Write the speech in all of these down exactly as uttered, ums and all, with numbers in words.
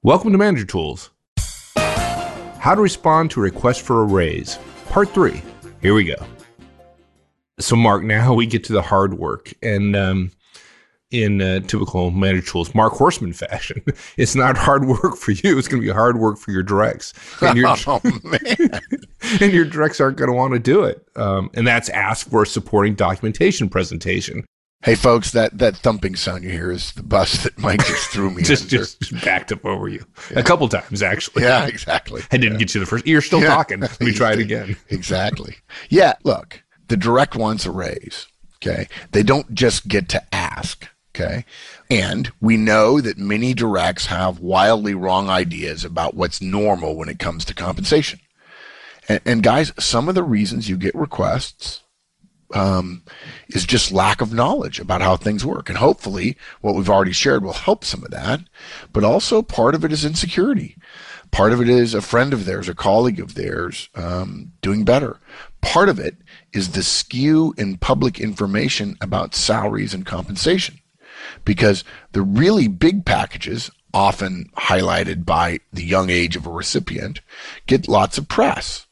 Welcome to Manager Tools. How to respond to a request for a raise. Part three. Here we go. So, Mark, now we get to the hard work. And um, in uh, typical Manager Tools, Mark Horstman fashion, it's not hard work for you. It's going to be hard work for your directs. And your, oh, man. and your directs aren't going to want to do it. Um, and that's ask for a supporting documentation presentation. Hey, folks, that, that thumping sound you hear is the bus that Mike just threw me just, under. just just backed up over you. Yeah. A couple times, actually. Yeah, exactly. I didn't yeah. get you the first. You're still yeah. talking. Let me try it again. Exactly. Yeah, look, the direct wants a raise, okay? They don't just get to ask, okay? And we know that many directs have wildly wrong ideas about what's normal when it comes to compensation. And, and guys, some of the reasons you get requests um, is just lack of knowledge about how things work. And hopefully what we've already shared will help some of that. But also part of it is insecurity. Part of it is a friend of theirs, a colleague of theirs, um, doing better. Part of it is the skew in public information about salaries and compensation. Because the really big packages, often highlighted by the young age of a recipient, get lots of press.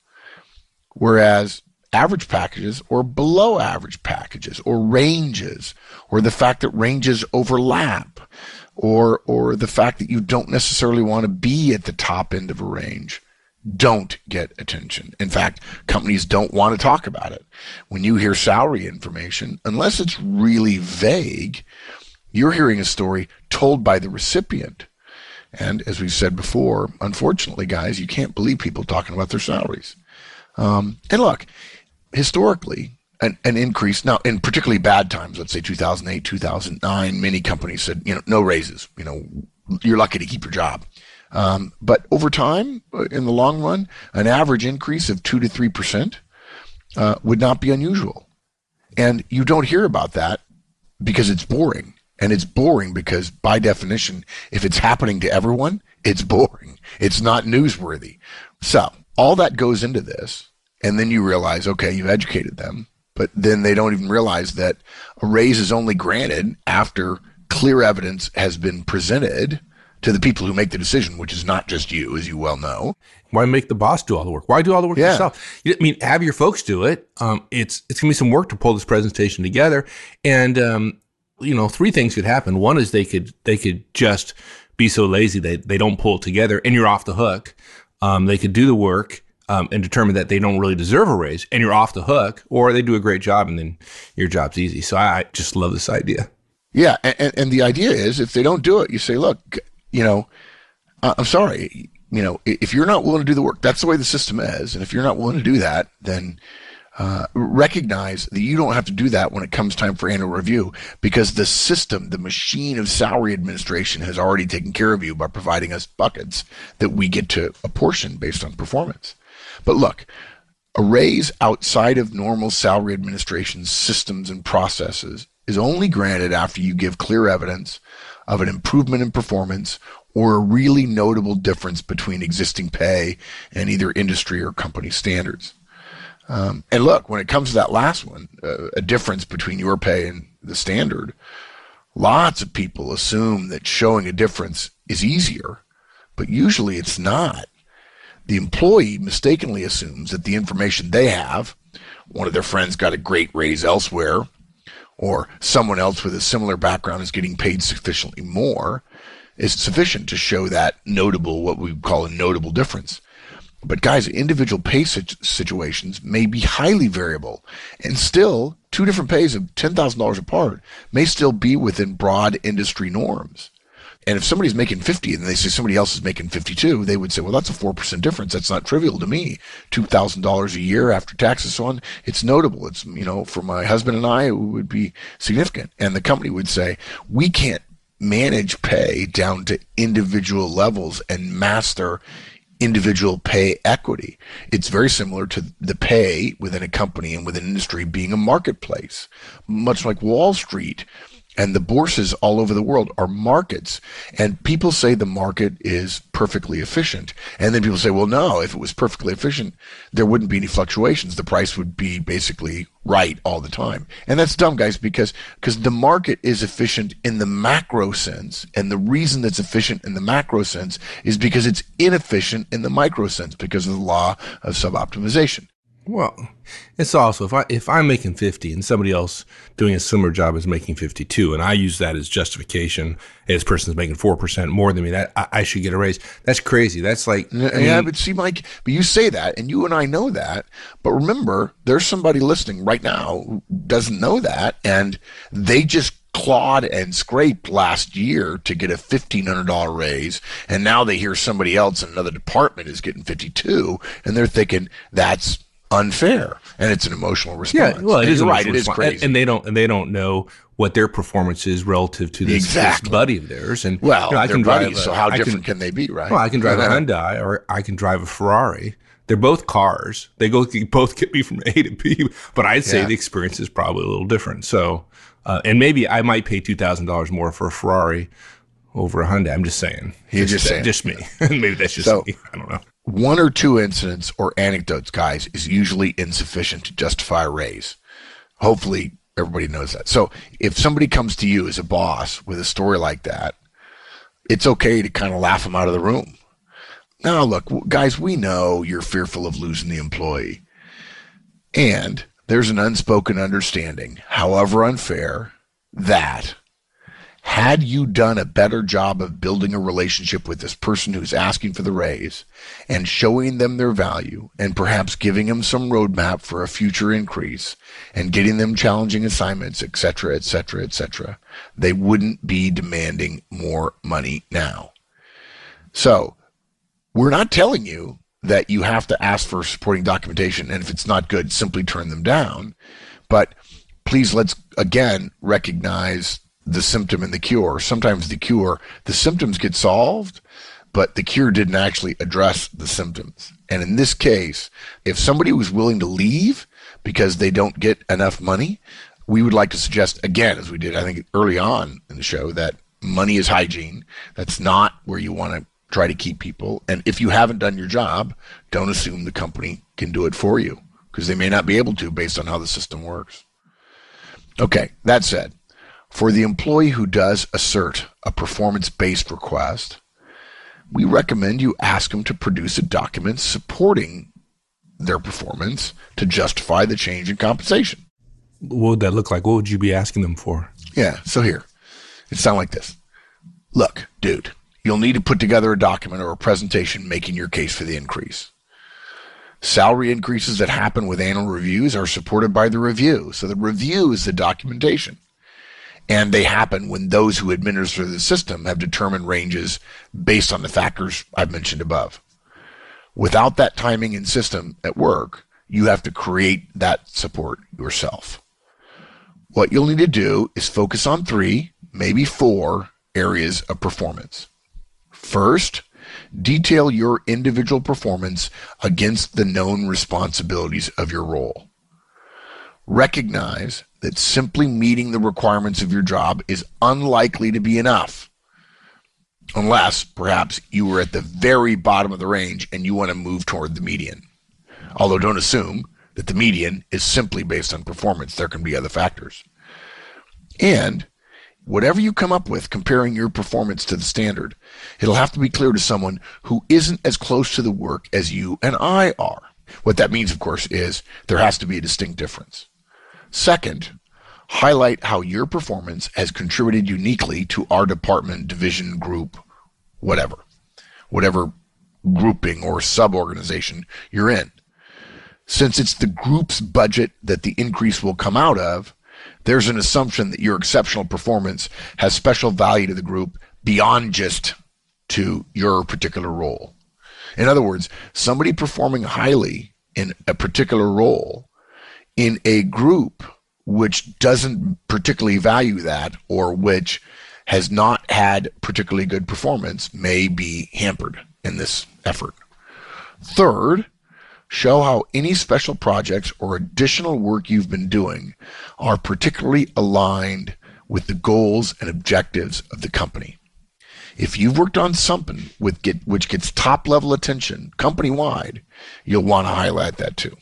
Whereas average packages or below average packages or ranges, or the fact that ranges overlap, or or the fact that you don't necessarily want to be at the top end of a range, don't get attention. In fact, companies don't want to talk about it. When you hear salary information, unless it's really vague, you're hearing a story told by the recipient. And as we've said before, unfortunately, guys, you can't believe people talking about their salaries. Um, and look, historically, an, an increase, now in particularly bad times, let's say two thousand eight, two thousand nine, many companies said, you know, no raises, you know, you're lucky to keep your job. Um, but over time, in the long run, an average increase of two to three percent uh, would not be unusual. And you don't hear about that because it's boring. And it's boring because, by definition, if it's happening to everyone, it's boring. It's not newsworthy. So all that goes into this. And then you realize, okay, you've educated them, but then they don't even realize that a raise is only granted after clear evidence has been presented to the people who make the decision, which is not just you, as you well know. Why make the boss do all the work? Why do all the work Yeah. yourself? I mean, have your folks do it. Um, it's it's going to be some work to pull this presentation together. And, um, you know, three things could happen. One is they could they could just be so lazy that they don't pull it together and you're off the hook. Um, they could do the work. Um, and determine that they don't really deserve a raise and you're off the hook, or they do a great job and then your job's easy. So I, I just love this idea. Yeah. And, and the idea is if they don't do it, you say, look, you know, I'm sorry, you know, if you're not willing to do the work, that's the way the system is. And if you're not willing to do that, then uh, recognize that you don't have to do that when it comes time for annual review, because the system, the machine of salary administration has already taken care of you by providing us buckets that we get to apportion based on performance. But look, a raise outside of normal salary administration systems and processes is only granted after you give clear evidence of an improvement in performance or a really notable difference between existing pay and either industry or company standards. Um, and look, when it comes to that last one, uh, a difference between your pay and the standard, lots of people assume that showing a difference is easier, but usually it's not. The employee mistakenly assumes that the information they have, one of their friends got a great raise elsewhere, or someone else with a similar background is getting paid sufficiently more, is sufficient to show that notable, what we call a notable difference. But guys, individual pay situations may be highly variable, and still two different pays of ten thousand dollars apart may still be within broad industry norms. And if somebody's making fifty and they say somebody else is making fifty-two, they would say, well, that's a four percent difference. That's not trivial to me. two thousand dollars a year after taxes, so on. It's notable. It's, you know, for my husband and I, it would be significant. And the company would say, we can't manage pay down to individual levels and master individual pay equity. It's very similar to the pay within a company and within industry being a marketplace, much like Wall Street And the bourses all over the world are markets. And people say the market is perfectly efficient. And then people say, well, no, if it was perfectly efficient, there wouldn't be any fluctuations. The price would be basically right all the time. And that's dumb, guys, because, because the market is efficient in the macro sense. And the reason it's efficient in the macro sense is because it's inefficient in the micro sense because of the law of suboptimization. Well, it's also, if I, if I'm making fifty and somebody else doing a similar job is making fifty-two, and I use that as justification, hey, this person's making four percent more than me, that I, I should get a raise. That's crazy. That's like, I mean, yeah, but see, Mike, but you say that, and you and I know that, but remember, there's somebody listening right now who doesn't know that, and they just clawed and scraped last year to get a fifteen hundred dollars raise, and now they hear somebody else in another department is getting fifty-two, and they're thinking that's unfair, and it's an emotional response. Yeah, well, it and is you're right. It is crazy, and, and they don't, and they don't know what their performance is relative to this, exactly. this buddy of theirs. And well, you know, I they're can drive. buddies, A, so how I different can, can they be, right? Well, I can drive a Hyundai, or I can drive a Ferrari. They're both cars. They go both get me from A to B, but I'd say yeah. the experience is probably a little different. So, uh, and maybe I might pay two thousand dollars more for a Ferrari over a Hyundai. I'm just saying. You're just, just saying. Just me. Maybe that's just so, me. I don't know. One or two incidents or anecdotes, guys, is usually insufficient to justify a raise. Hopefully, everybody knows that. So if somebody comes to you as a boss with a story like that, it's okay to kind of laugh them out of the room. Now, look, guys, we know you're fearful of losing the employee. And there's an unspoken understanding, however unfair, that had you done a better job of building a relationship with this person who's asking for the raise and showing them their value and perhaps giving them some roadmap for a future increase and getting them challenging assignments, et cetera, et cetera, et cetera, they wouldn't be demanding more money now. So we're not telling you that you have to ask for supporting documentation, and if it's not good, simply turn them down. But please, let's again recognize the symptom and the cure. Sometimes the cure, the symptoms get solved, but the cure didn't actually address the symptoms. And in this case, if somebody was willing to leave because they don't get enough money, we would like to suggest, again, as we did, I think, early on in the show, that money is hygiene. That's not where you want to try to keep people. And if you haven't done your job, don't assume the company can do it for you, because they may not be able to based on how the system works. Okay, that said, for the employee who does assert a performance-based request, we recommend you ask them to produce a document supporting their performance to justify the change in compensation. What would that look like? What would you be asking them for? Yeah, so here, it sounds like this. Look, dude, you'll need to put together a document or a presentation making your case for the increase. Salary increases that happen with annual reviews are supported by the review. So the review is the documentation. And they happen when those who administer the system have determined ranges based on the factors I've mentioned above. Without that timing and system at work, you have to create that support yourself. What you'll need to do is focus on three, maybe four areas of performance. First, detail your individual performance against the known responsibilities of your role. Recognize that simply meeting the requirements of your job is unlikely to be enough, unless perhaps you were at the very bottom of the range and you want to move toward the median. Although don't assume that the median is simply based on performance. There can be other factors. And whatever you come up with comparing your performance to the standard, it'll have to be clear to someone who isn't as close to the work as you and I are. What that means, of course, is there has to be a distinct difference. Second, highlight how your performance has contributed uniquely to our department, division, group, whatever, whatever grouping or sub-organization you're in. Since it's the group's budget that the increase will come out of, there's an assumption that your exceptional performance has special value to the group beyond just to your particular role. In other words, somebody performing highly in a particular role in a group which doesn't particularly value that or which has not had particularly good performance may be hampered in this effort. Third, show how any special projects or additional work you've been doing are particularly aligned with the goals and objectives of the company. If you've worked on something with get, which gets top level attention company-wide, you'll want to highlight that too.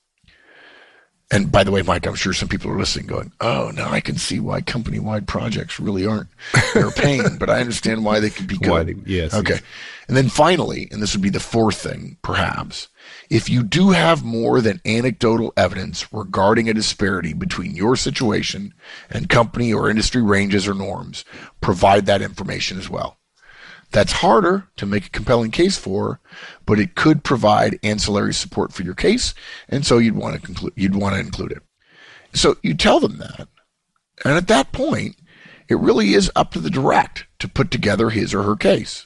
And by the way, Mike, I'm sure some people are listening going, oh, now I can see why company-wide projects really aren't, they're a pain, but I understand why they could be good. Why, yes. Okay. And then finally, and this would be the fourth thing, perhaps, if you do have more than anecdotal evidence regarding a disparity between your situation and company or industry ranges or norms, provide that information as well. That's harder to make a compelling case for, but it could provide ancillary support for your case, and so you'd want to conclude, you'd want to include it. So you tell them that, and at that point, it really is up to the direct to put together his or her case.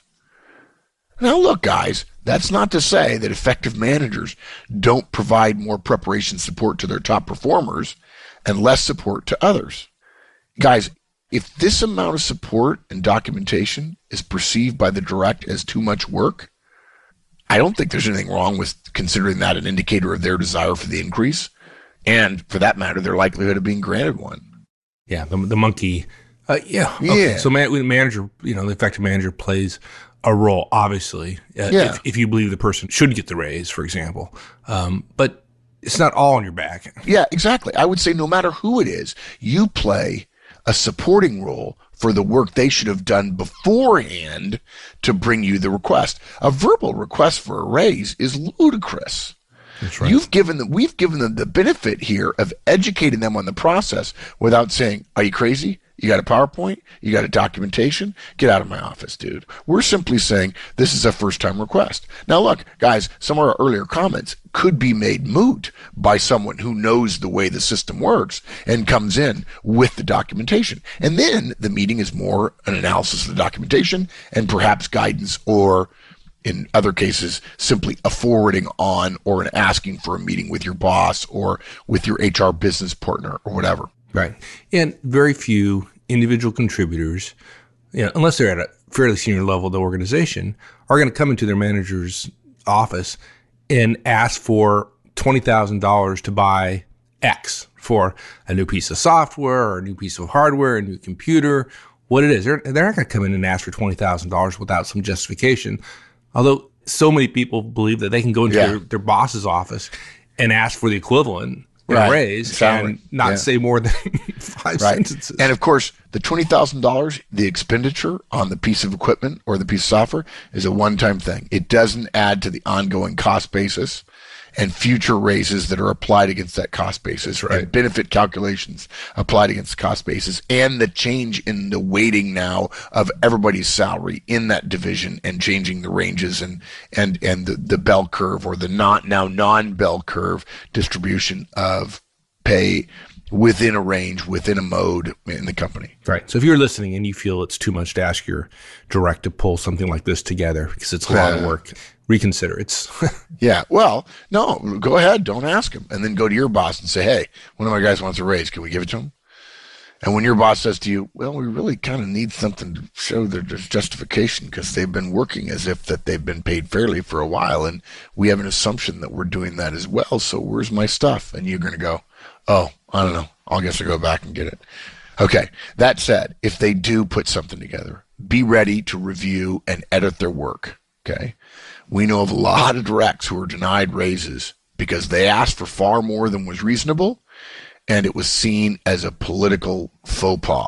Now look, guys, that's not to say that effective managers don't provide more preparation support to their top performers and less support to others. Guys, if this amount of support and documentation is perceived by the direct as too much work, I don't think there's anything wrong with considering that an indicator of their desire for the increase, and for that matter, their likelihood of being granted one. Yeah, the, the monkey. Uh, yeah. Okay. Yeah. So man, manager, you know, the effective manager plays a role, obviously, uh, Yeah. if, if you believe the person should get the raise, for example. Um, but it's not all on your back. Yeah, exactly. I would say no matter who it is, you play a supporting role for the work they should have done beforehand to bring you the request. A verbal request for a raise is ludicrous. That's right. You've given them, we've given them the benefit here of educating them on the process without saying, are you crazy? You got a PowerPoint? You got a documentation? Get out of my office, dude. We're simply saying this is a first-time request. Now, look, guys, some of our earlier comments could be made moot by someone who knows the way the system works and comes in with the documentation. And then the meeting is more an analysis of the documentation and perhaps guidance, or in other cases, simply a forwarding on or an asking for a meeting with your boss or with your H R business partner or whatever. Right. And very few individual contributors, you know, unless they're at a fairly senior level of the organization, are going to come into their manager's office and ask for twenty thousand dollars to buy X for a new piece of software or a new piece of hardware, a new computer, what it is. They're, they're not going to come in and ask for twenty thousand dollars without some justification. Although so many people believe that they can go into Yeah. their, their boss's office and ask for the equivalent in Right. a raise Salary. and not Yeah. say more than five Right. sentences. And of course, the twenty thousand dollars, the expenditure on the piece of equipment or the piece of software is a one-time thing. It doesn't add to the ongoing cost basis and future raises that are applied against that cost basis, right. and benefit calculations applied against the cost basis, and the change in the weighting now of everybody's salary in that division and changing the ranges and and and the, the bell curve, or the not now non-bell curve distribution of pay within a range, within a mode in the company. Right. So if you're listening and you feel it's too much to ask your direct to pull something like this together because it's a lot of work, reconsider. It's Yeah. Well, no, go ahead. Don't ask him. And then go to your boss and say, hey, one of my guys wants a raise. Can we give it to him? And when your boss says to you, well, we really kind of need something to show that there's justification because they've been working as if that they've been paid fairly for a while, and we have an assumption that we're doing that as well, so where's my stuff? And you're going to go, oh, I don't know. I guess I'll go back and get it. Okay. That said, if they do put something together, be ready to review and edit their work. Okay. We know of a lot of directs who are denied raises because they asked for far more than was reasonable, and it was seen as a political faux pas.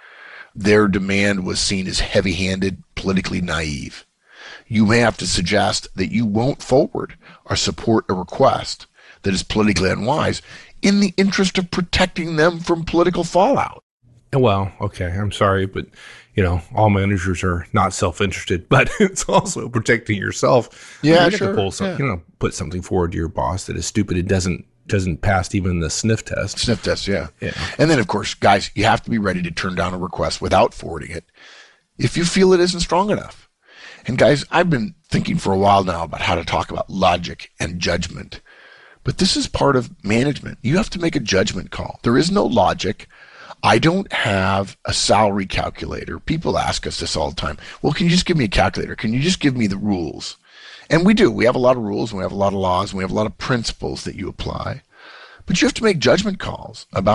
Their demand was seen as heavy-handed, politically naive. You may have to suggest that you won't forward or support a request that is politically unwise in the interest of protecting them from political fallout. well, okay, I'm sorry, but you know, all managers are not self-interested, but it's also protecting yourself. Yeah, you have sure, to pull some, yeah. you know, put something forward to your boss that is stupid. It doesn't doesn't pass even the sniff test. Sniff test, yeah. Yeah. And then, of course, guys, you have to be ready to turn down a request without forwarding it if you feel it isn't strong enough. And guys, I've been thinking for a while now about how to talk about logic and judgment. But this is part of management. You have to make a judgment call. There is no logic. I don't have a salary calculator. People ask us this all the time. Well, can you just give me a calculator? Can you just give me the rules? And we do. We have a lot of rules, and we have a lot of laws, and we have a lot of principles that you apply. But you have to make judgment calls about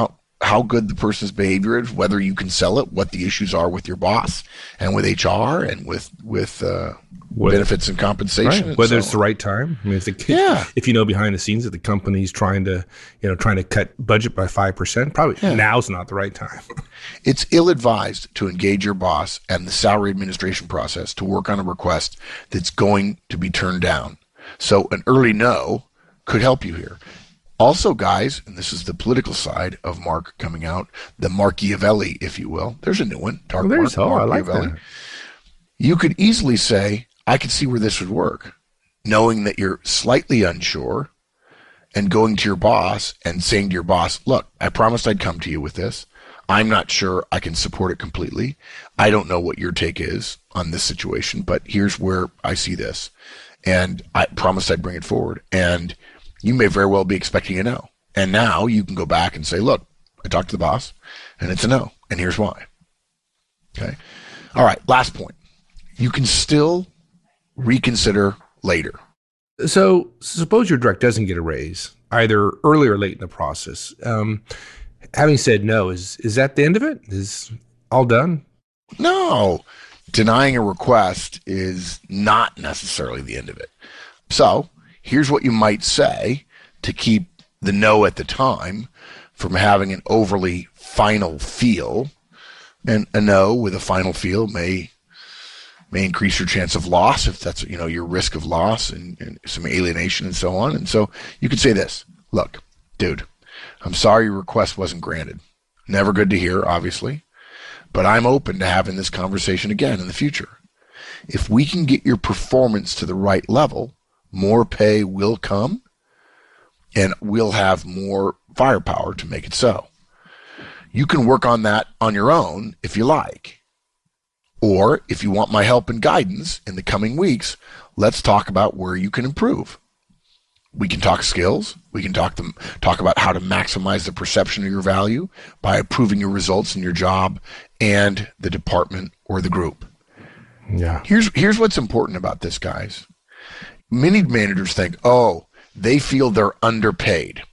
how good the person's behavior is, whether you can sell it, what the issues are with your boss and with H R and with with uh, whether, benefits and compensation, right. and whether so it's the right time. I mean, if, the, yeah. if you know behind the scenes that the company's trying to, you know, trying to cut budget by five percent, probably yeah. now's not the right time. It's ill-advised to engage your boss and the salary administration process to work on a request that's going to be turned down. So an early no could help you here. Also, guys, and this is the political side of Mark coming out, the Machiavelli, if you will. There's a new one. Dark oh, there's, Mark, oh, I like that. You could easily say, I could see where this would work, knowing that you're slightly unsure and going to your boss and saying to your boss, look, I promised I'd come to you with this. I'm not sure I can support it completely. I don't know what your take is on this situation, but here's where I see this. And I promised I'd bring it forward. And you may very well be expecting a no. And now you can go back and say, look, I talked to the boss and it's a no. And here's why. Okay. All right. Last point. You can still reconsider later. So suppose your direct doesn't get a raise, either early or late in the process. Um, having said no, is is that the end of it? Is all done? No. Denying a request is not necessarily the end of it. So here's what you might say to keep the no at the time from having an overly final feel. And a no with a final feel may may increase your chance of loss if that's, you know, your risk of loss and, and some alienation and so on. And so you could say this, look, dude, I'm sorry your request wasn't granted. Never good to hear, obviously, but I'm open to having this conversation again in the future. If we can get your performance to the right level, more pay will come and we'll have more firepower to make it so. You can work on that on your own if you like. Or if you want my help and guidance in the coming weeks, let's talk about where you can improve. We can talk skills. We can talk them, talk about how to maximize the perception of your value by improving your results in your job and the department or the group. Yeah. Here's, here's what's important about this, guys. Many managers think, oh, they feel they're underpaid.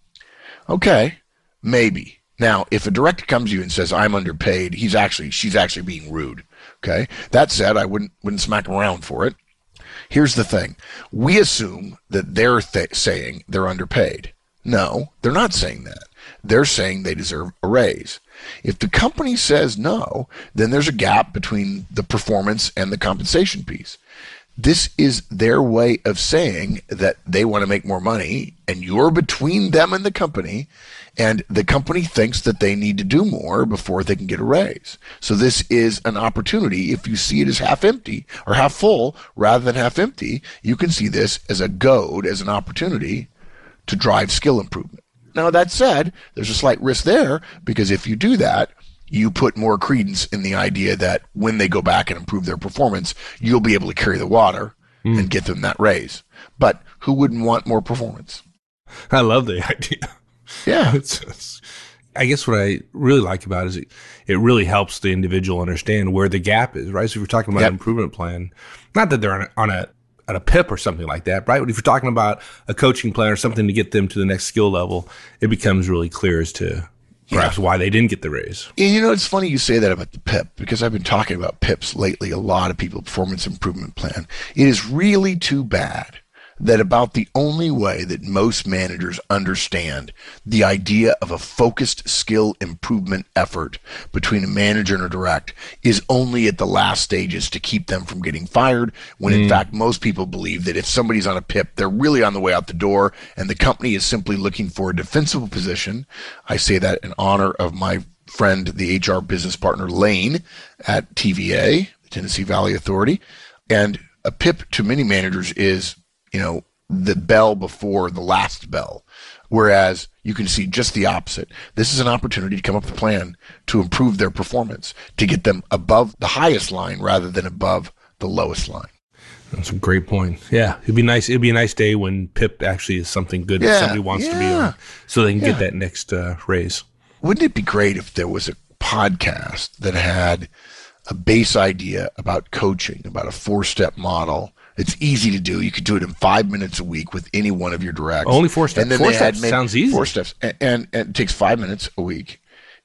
Okay, maybe. Now, if a director comes to you and says, I'm underpaid, he's actually, she's actually being rude. Okay. That said, I wouldn't, wouldn't smack them around for it. Here's the thing. We assume that they're th- saying they're underpaid. No, they're not saying that. They're saying they deserve a raise. If the company says no, then there's a gap between the performance and the compensation piece. This is their way of saying that they want to make more money and you're between them and the company, and the company thinks that they need to do more before they can get a raise. So this is an opportunity. If you see it as half empty or half full rather than half empty, you can see this as a goad, as an opportunity to drive skill improvement. Now, that said, there's a slight risk there, because if you do that, you put more credence in the idea that when they go back and improve their performance, you'll be able to carry the water mm. and get them that raise. But who wouldn't want more performance? I love the idea. Yeah. it's, it's, I guess what I really like about it is it, it really helps the individual understand where the gap is, right? So if you're talking about yep. an improvement plan, not that they're on a, on a at a P I P or something like that, right? But if you're talking about a coaching plan or something to get them to the next skill level, it becomes really clear as to perhaps yeah. why they didn't get the raise. And you know, it's funny you say that about the P I P, because I've been talking about P I Ps lately, a lot of people, performance improvement plan. It is really too bad that about the only way that most managers understand the idea of a focused skill improvement effort between a manager and a direct is only at the last stages to keep them from getting fired, when mm. in fact most people believe that if somebody's on a P I P, they're really on the way out the door and the company is simply looking for a defensible position. I say that in honor of my friend, the H R business partner, Lane at T V A, the Tennessee Valley Authority. And a P I P to many managers is, you know, the bell before the last bell. Whereas you can see just the opposite. This is an opportunity to come up with a plan to improve their performance, to get them above the highest line rather than above the lowest line. That's a great point. Yeah. It'd be nice. It'd be a nice day when P I P actually is something good yeah, that somebody wants yeah. to be on, so they can yeah. get that next uh, raise. Wouldn't it be great if there was a podcast that had a base idea about coaching, about a four-step model? It's easy to do. You could do it in five minutes a week with any one of your directs. Only four steps. And then four they steps had sounds easy. Four steps, and, and, and it takes five minutes a week.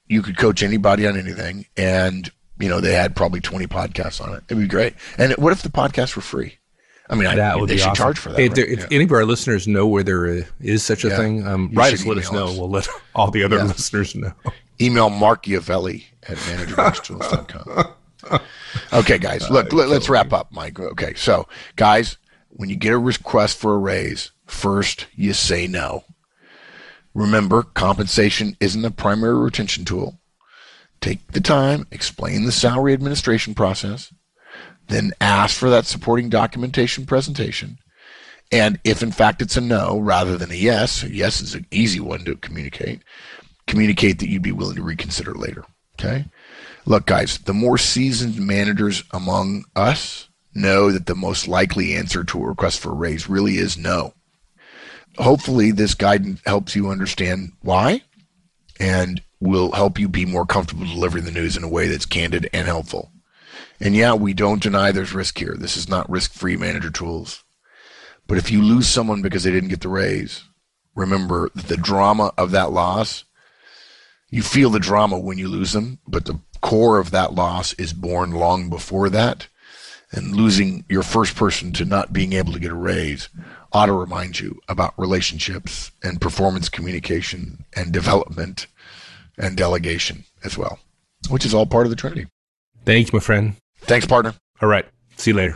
you could coach anybody on anything, and you know they had probably twenty podcasts on it. It'd be great. And what if the podcasts were free? I mean, that I, would they be should awesome. charge for that. Hey, right? there, if yeah. any of our listeners know where there is such a Yeah. thing, um, You write should us, let us email know. us. We'll let all the other Yeah. listeners know. Email Marchiavelli at manager dash tools dot com. Okay, guys, look, let, let's wrap up, Mike. Okay, so guys, when you get a request for a raise, first you say no. Remember, compensation isn't a primary retention tool. Take the time, explain the salary administration process, then ask for that supporting documentation presentation. And if in fact it's a no rather than a yes, a yes is an easy one to communicate, communicate that you'd be willing to reconsider later. Okay? Look, guys, the more seasoned managers among us know that the most likely answer to a request for a raise really is no. Hopefully this guidance helps you understand why and will help you be more comfortable delivering the news in a way that's candid and helpful. And yeah, we don't deny there's risk here. This is not risk-free manager tools. But if you lose someone because they didn't get the raise, remember that the drama of that loss, you feel the drama when you lose them, but the core of that loss is born long before that. And losing your first person to not being able to get a raise ought to remind you about relationships and performance communication and development and delegation as well, which is all part of the Trinity. Thanks, my friend. Thanks, partner. All right. See you later.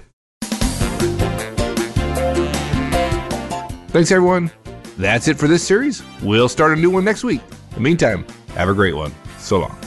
Thanks, everyone. That's it for this series. We'll start a new one next week. In the meantime, have a great one. So long.